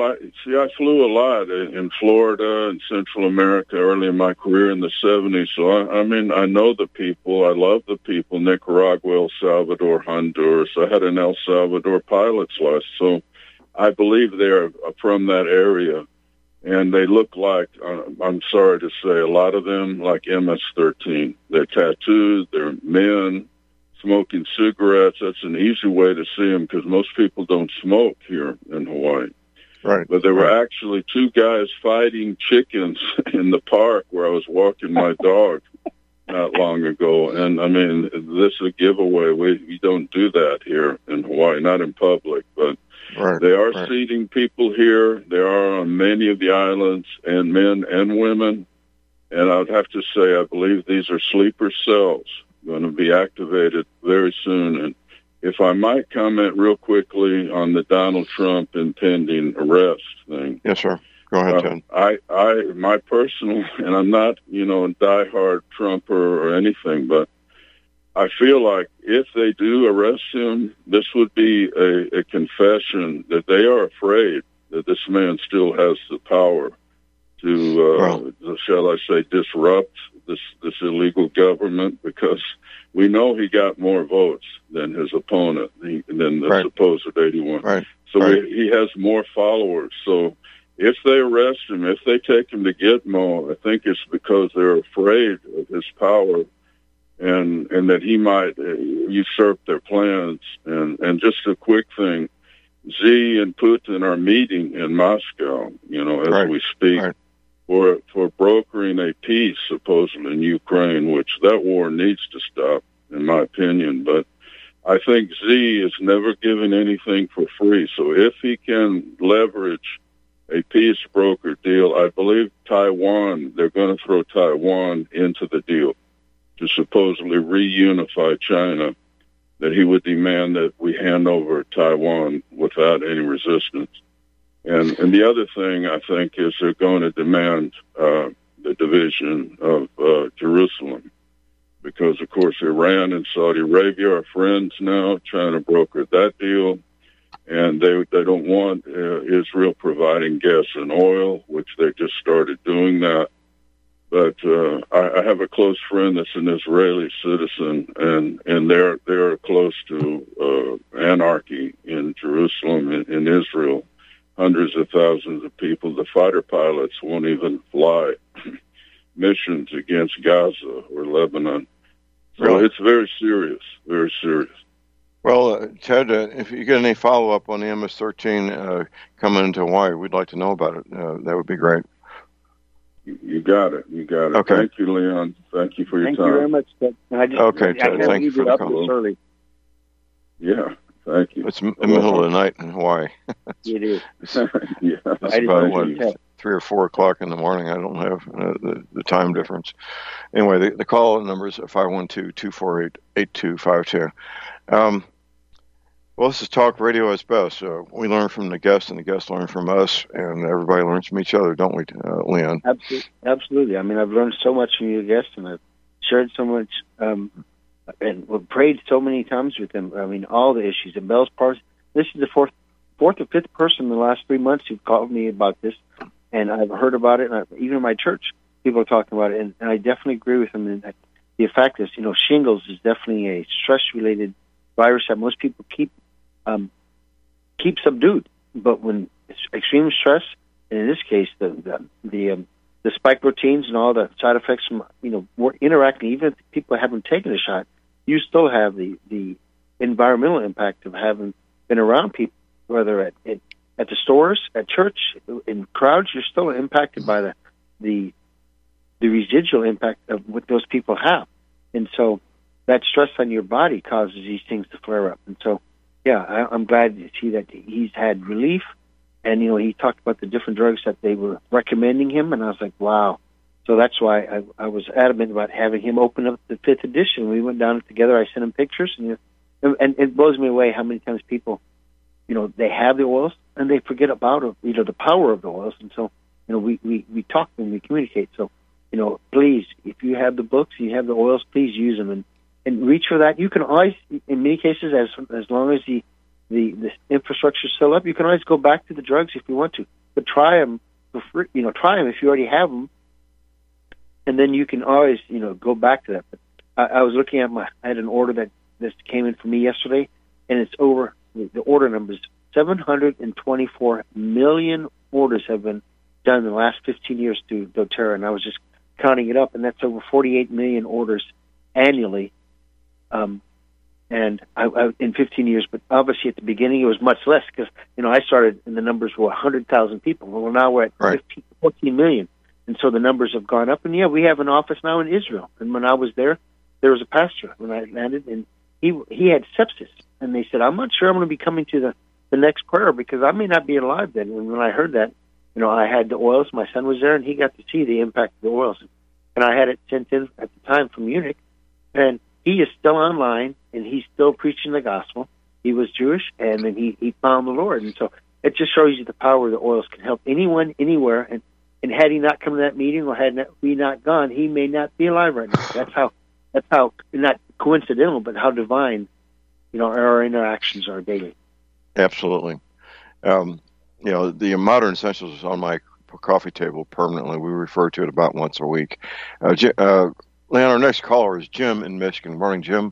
I flew a lot in Florida and Central America early in my career in the 70s. So, I know the people. I love the people. Nicaragua, El Salvador, Honduras. I had an El Salvador pilot's license, so I believe they're from that area. And they look like, I'm sorry to say, a lot of them like MS-13. They're tattooed, they're men, smoking cigarettes. That's an easy way to see them because most people don't smoke here in Hawaii. Right. But there were actually two guys fighting chickens in the park where I was walking my dog not long ago. And, this is a giveaway. We don't do that here in Hawaii, not in public, but they are seating people here. They are on many of the islands, and men and women. And I would have to say, I believe these are sleeper cells going to be activated very soon. And if I might comment real quickly on the Donald Trump impending arrest thing. Yes, sir. Go ahead, Ted. My personal, and I'm not, a diehard Trumper or anything, but I feel like if they do arrest him, this would be a confession that they are afraid that this man still has the power to, shall I say, disrupt this illegal government, because we know he got more votes than his opponent, than the supposed 81. Right. So he has more followers. So if they arrest him, if they take him to Gitmo, I think it's because they're afraid of his power and that he might usurp their plans. And just a quick thing, Xi and Putin are meeting in Moscow, as we speak, for brokering a peace, supposedly, in Ukraine, which that war needs to stop, in my opinion. But I think Xi is never given anything for free. So if he can leverage a peace broker deal, I believe Taiwan, they're going to throw Taiwan into the deal to supposedly reunify China, that he would demand that we hand over Taiwan without any resistance. And the other thing, I think, is they're going to demand the division of Jerusalem, because, of course, Iran and Saudi Arabia are friends now, trying to broker that deal. And they don't want Israel providing gas and oil, which they just started doing that. But I have a close friend that's an Israeli citizen, and they're close to anarchy in Jerusalem, in Israel. Hundreds of thousands of people. The fighter pilots won't even fly missions against Gaza or Lebanon. So it's very serious, very serious. Well, Ted, if you get any follow-up on the MS-13 coming into Hawaii, we'd like to know about it. That would be great. You got it. Okay. Thank you, Leon. Thank you for your time. Thank you very much, Ted. Ted, thank you for the call. Early. Yeah, thank you. It's the middle of the night in Hawaii. It is. It's about 3 or 4 o'clock in the morning. I don't have the time difference. Anyway, the call number is 512-248-8252. Well, this is talk radio as best. We learn from the guests, and the guests learn from us, and everybody learns from each other, don't we, Leon? Absolutely. I've learned so much from you guests, and I've shared so much and we've prayed so many times with him. I mean, all the issues. And Bell's Palsy. This is the fourth or fifth person in the last 3 months who called me about this, and I've heard about it. And even in my church, people are talking about it, and I definitely agree with him. And the fact is, shingles is definitely a stress-related virus that most people keep subdued. But when it's extreme stress, and in this case, the spike proteins and all the side effects from we're interacting, even if people haven't taken a shot, you still have the environmental impact of having been around people, whether at the stores, at church, in crowds. You're still impacted by the residual impact of what those people have, and so that stress on your body causes these things to flare up. And so, yeah, I'm glad to see that he's had relief. And, he talked about the different drugs that they were recommending him, and I was like, wow. So that's why I was adamant about having him open up the 5th edition. We went down together. I sent him pictures, and it blows me away how many times people, they have the oils, and they forget about the power of the oils. And so, we talk and we communicate. So, please, if you have the books, you have the oils, please use them and reach for that. You can always, in many cases, as long as the infrastructure is still up, you can always go back to the drugs if you want to. But try them for free. Try them if you already have them, and then you can always, go back to that. But I was looking at I had an order that came in for me yesterday, and it's over. The order number is 724 million orders have been done in the last 15 years through doTERRA, and I was just counting it up, and that's over 48 million orders annually. And I in 15 years, but obviously at the beginning it was much less because, I started and the numbers were 100,000 people. Well, now we're at 14 million. And so the numbers have gone up. And, we have an office now in Israel. And when I was there was a pastor when I landed, and he had sepsis. And they said, I'm not sure I'm going to be coming to the next prayer because I may not be alive then. And when I heard that, I had the oils. My son was there, and he got to see the impact of the oils. And I had it sent in at the time from Munich. And he is still online, and he's still preaching the gospel. He was Jewish, and then he found the Lord. And so it just shows you the power the oils can help anyone, anywhere. And had he not come to that meeting or had we not gone, he may not be alive right now. That's how not coincidental, but how divine, our interactions are daily. Absolutely. The Modern Essentials is on my coffee table permanently. We refer to it about once a week. Leon, our next caller is Jim in Michigan. Morning, Jim.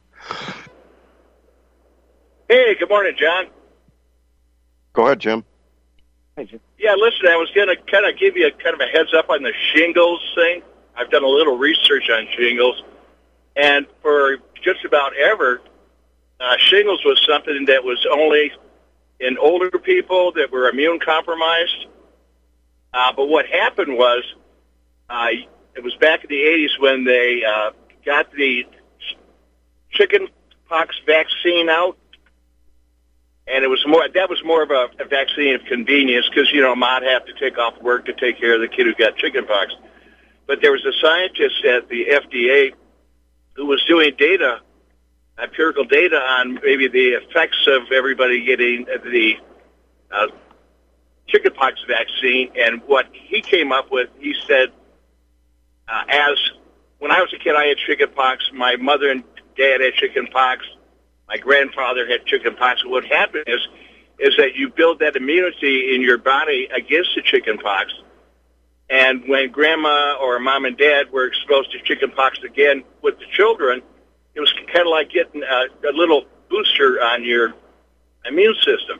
Hey, good morning, John. Go ahead, Jim. Hey, Jim. Yeah, listen, I was going to kind of give you a heads up on the shingles thing. I've done a little research on shingles, and for just about ever, shingles was something that was only in older people that were immune compromised. But what happened was, it was back in the 80s when they got the chicken pox vaccine out, and that was more of a vaccine of convenience because Ma'd have to take off work to take care of the kid who got chicken pox. But there was a scientist at the FDA who was doing empirical data on maybe the effects of everybody getting the chickenpox vaccine, and what he came up with, he said, as when I was a kid, I had chickenpox. My mother and dad had chickenpox. My grandfather had chickenpox. What happened is that you build that immunity in your body against the chickenpox. And when grandma or mom and dad were exposed to chickenpox again with the children, it was kind of like getting a little booster on your immune system.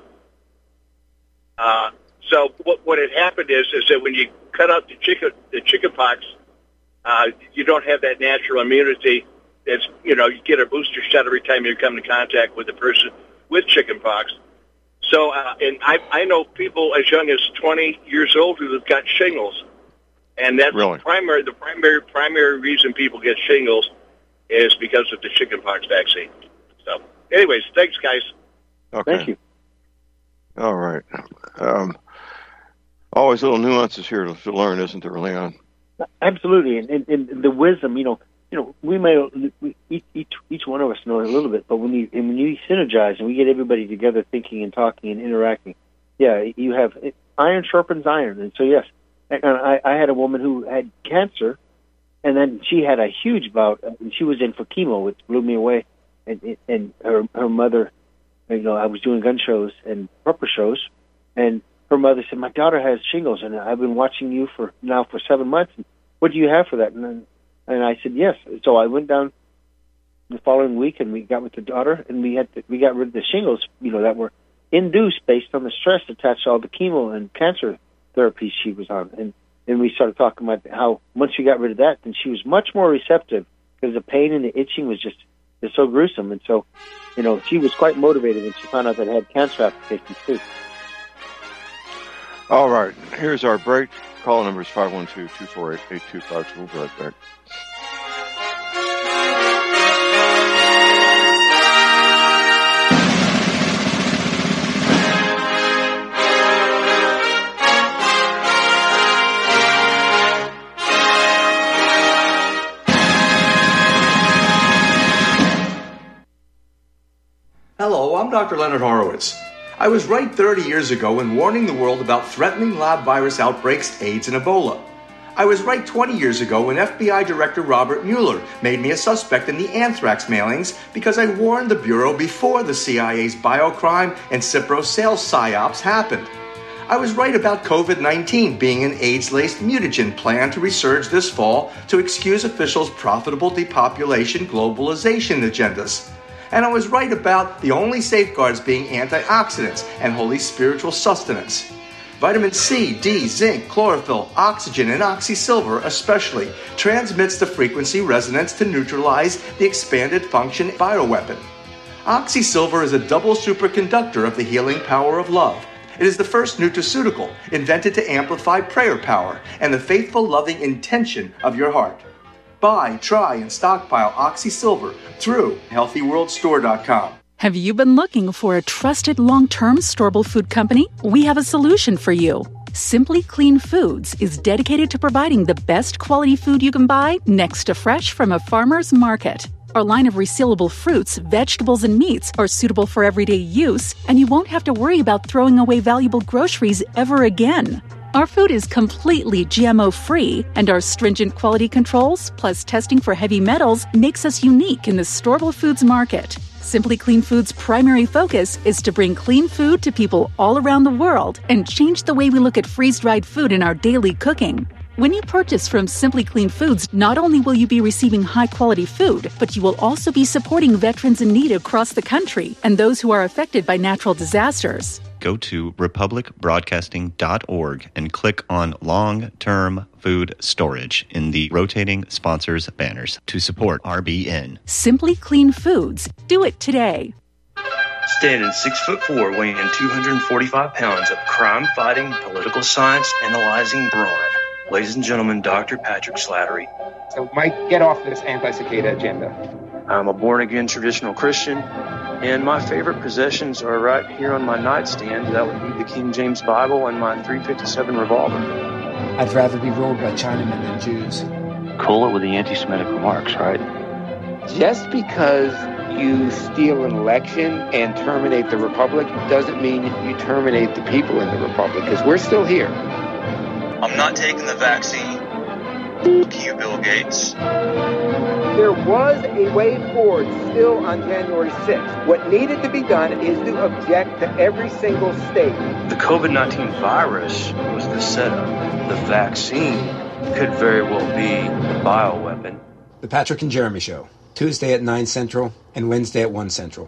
So what had happened is that when you cut out the chickenpox, you don't have that natural immunity. It's, you get a booster shot every time you come into contact with a person with chickenpox. So, and I know people as young as 20 years old who have got shingles, and that's really? the primary reason people get shingles is because of the chickenpox vaccine. So, anyways, thanks, guys. Okay. Thank you. All right. Always little nuances here to learn, isn't there, Leon? Absolutely, and the wisdom, we may each one of us know a little bit, but when you synergize and we get everybody together, thinking and talking and interacting, you have iron sharpens iron, and so yes. And I had a woman who had cancer, And then she had a huge bout, and she was in for chemo, which blew me away. And her mother, I was doing gun shows and prepper shows, and her mother said, "My daughter has shingles, and I've been watching you for 7 months. What do you have for that?" And I said, "Yes." So I went down the following week, and we got with the daughter, and we got rid of the shingles, that were induced based on the stress attached to all the chemo and cancer therapies she was on. And we started talking about how once we got rid of that, then she was much more receptive, because the pain and the itching was just so gruesome. And so, she was quite motivated when she found out that it had cancer applications too. All right, here's our break. Call number is 512-248-8252. We'll be right back. Hello, I'm Dr. Leonard Horowitz. I was right 30 years ago in warning the world about threatening lab virus outbreaks, AIDS, and Ebola. I was right 20 years ago when FBI Director Robert Mueller made me a suspect in the anthrax mailings because I warned the Bureau before the CIA's biocrime and Cipro sales psyops happened. I was right about COVID-19 being an AIDS-laced mutagen planned to resurge this fall to excuse officials' profitable depopulation globalization agendas. And I was right about the only safeguards being antioxidants and holy spiritual sustenance. Vitamin C, D, zinc, chlorophyll, oxygen, and oxysilver especially transmits the frequency resonance to neutralize the expanded function bioweapon. Oxysilver is a double superconductor of the healing power of love. It is the first nutraceutical invented to amplify prayer power and the faithful, loving intention of your heart. Buy, try, and stockpile Oxysilver through HealthyWorldStore.com. Have you been looking for a trusted long-term storable food company? We have a solution for you. Simply Clean Foods is dedicated to providing the best quality food you can buy next to fresh from a farmer's market. Our line of resealable fruits, vegetables, and meats are suitable for everyday use, and you won't have to worry about throwing away valuable groceries ever again. Our food is completely GMO-free, and our stringent quality controls, plus testing for heavy metals, makes us unique in the storable foods market. Simply Clean Foods' primary focus is to bring clean food to people all around the world and change the way we look at freeze-dried food in our daily cooking. When you purchase from Simply Clean Foods, not only will you be receiving high-quality food, but you will also be supporting veterans in need across the country and those who are affected by natural disasters. Go to republicbroadcasting.org and click on long-term food storage in the rotating sponsors banners to support RBN. Simply Clean Foods. Do it today. Standing 6'4", weighing 245 pounds of crime-fighting, political science analyzing brawn. Ladies and gentlemen, Dr. Patrick Slattery. So, Mike, get off this anti-cicada agenda. I'm a born-again traditional Christian, and my favorite possessions are right here on my nightstand. That would be the King James Bible and my .357 revolver. I'd rather be ruled by Chinamen than Jews. Cool it with the anti-Semitic remarks, right? Just because you steal an election and terminate the Republic doesn't mean you terminate the people in the Republic, because we're still here. I'm not taking the vaccine. F*** you, Bill Gates. There was a way forward still on January 6th. What needed to be done is to object to every single state. The COVID-19 virus was the setup. The vaccine could very well be the bioweapon. The Patrick and Jeremy Show, Tuesday at 9 Central and Wednesday at 1 Central.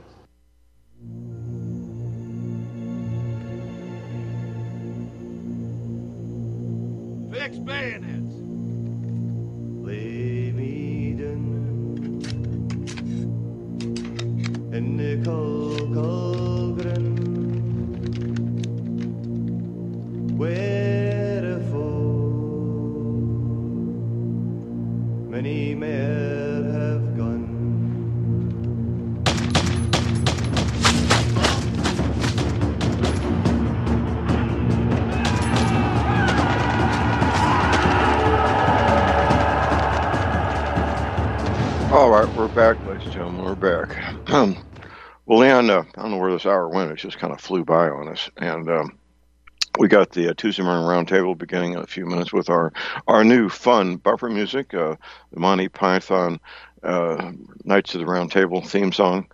Fix bayonets. En Colgren, wherefore many men have gone. All right, we're back, ladies and gentlemen. We're back. Well, Leon, I don't know where this hour went. It just kind of flew by on us. And We got the Tuesday Morning Roundtable beginning in a few minutes with our new fun bumper music, the Monty Python Knights of the Roundtable theme song.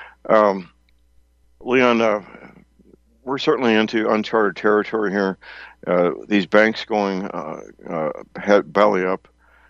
Leon, we're certainly into uncharted territory here. These banks going belly up.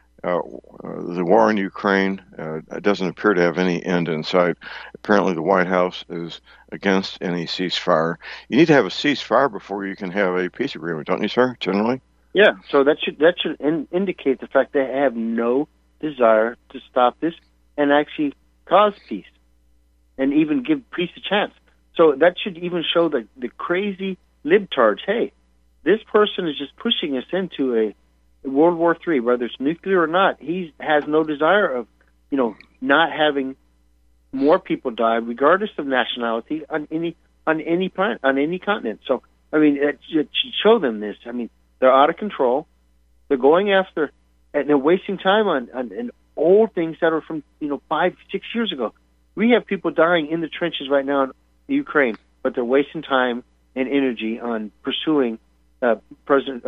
The war in Ukraine doesn't appear to have any end in sight. Apparently the White House is against any ceasefire. You need to have a ceasefire before you can have a peace agreement, don't you, sir, generally? Yeah, so that should indicate the fact they have no desire to stop this and actually cause peace and even give peace a chance. So that should even show the crazy libtards, hey, this person is just pushing us into a World War III, whether it's nuclear or not. He has no desire of, not having more people die, regardless of nationality, on any planet, on any continent. So, I mean, it should show them this. I mean, they're out of control. They're going after, and they're wasting time on old things that are from 5-6 years ago. We have people dying in the trenches right now in Ukraine, but they're wasting time and energy on pursuing President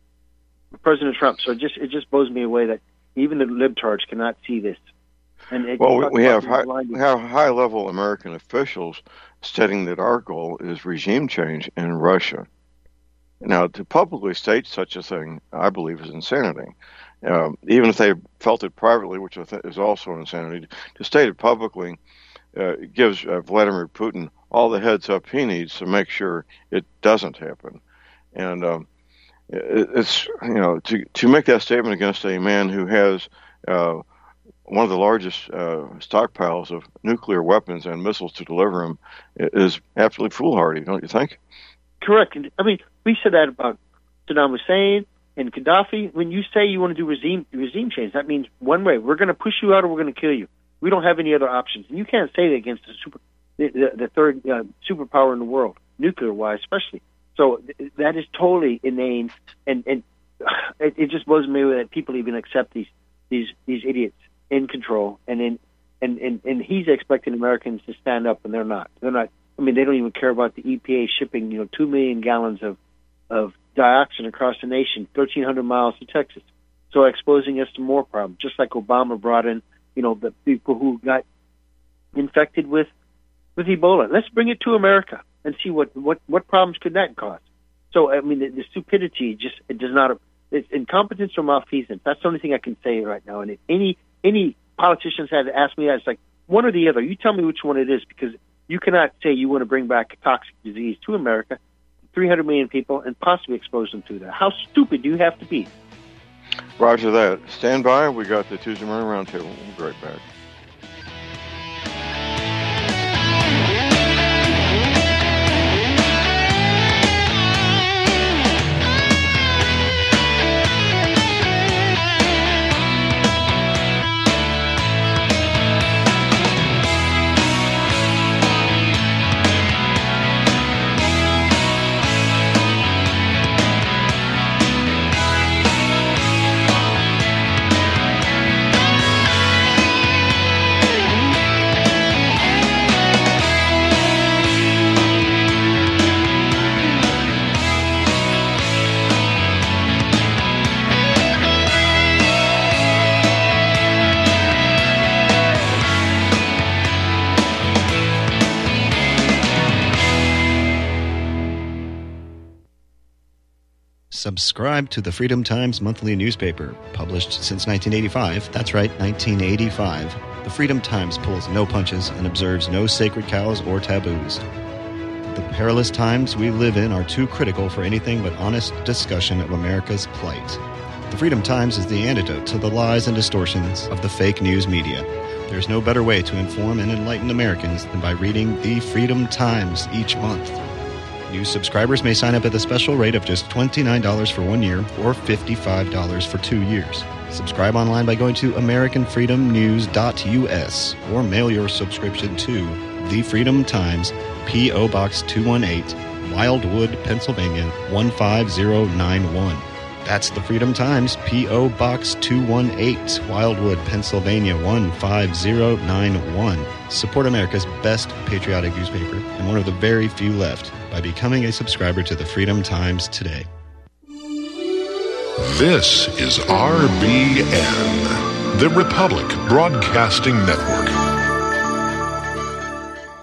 Trump. So it just blows me away that even the libtards cannot see this. And we have high-level American officials stating that our goal is regime change in Russia. Now, to publicly state such a thing, I believe, is insanity. Even if they felt it privately, which I think is also insanity, to state it publicly gives Vladimir Putin all the heads up he needs to make sure it doesn't happen. And it's to make that statement against a man who has one of the largest stockpiles of nuclear weapons and missiles to deliver them is absolutely foolhardy, don't you think? Correct. I mean, we said that about Saddam Hussein and Gaddafi. When you say you want to do regime change, that means one way: we're going to push you out, or we're going to kill you. We don't have any other options, and you can't say that against the third superpower in the world, nuclear-wise, especially. So that is totally inane, and it just blows me away that people even accept these idiots in control, and he's expecting Americans to stand up, and they're not. They're not. I mean, they don't even care about the EPA shipping 2 million gallons of dioxin across the nation, 1,300 miles to Texas, so exposing us to more problems. Just like Obama brought in, the people who got infected with Ebola. Let's bring it to America and see what problems could that cause. So, I mean, the stupidity it does not. It's incompetence or malfeasance. That's the only thing I can say right now. And if any politicians had to ask me that, it's like one or the other. You tell me which one it is, because you cannot say you want to bring back a toxic disease to America, 300 million people, and possibly expose them to that. How stupid do you have to be? Roger that. Stand by. We got the Tuesday Morning Roundtable. We'll be right back. Subscribe to the Freedom Times monthly newspaper, published since 1985. That's right, 1985. The Freedom Times pulls no punches and observes no sacred cows or taboos. The perilous times we live in are too critical for anything but honest discussion of America's plight. The Freedom Times is the antidote to the lies and distortions of the fake news media. There's no better way to inform and enlighten Americans than by reading the Freedom Times each month. New subscribers may sign up at the special rate of just $29 for 1 year or $55 for 2 years. Subscribe online by going to AmericanFreedomNews.us or mail your subscription to The Freedom Times, P.O. Box 218, Wildwood, Pennsylvania 15091. That's the Freedom Times, P.O. Box 218, Wildwood, Pennsylvania 15091. Support America's best patriotic newspaper and one of the very few left by becoming a subscriber to the Freedom Times today. This is RBN, the Republic Broadcasting Network.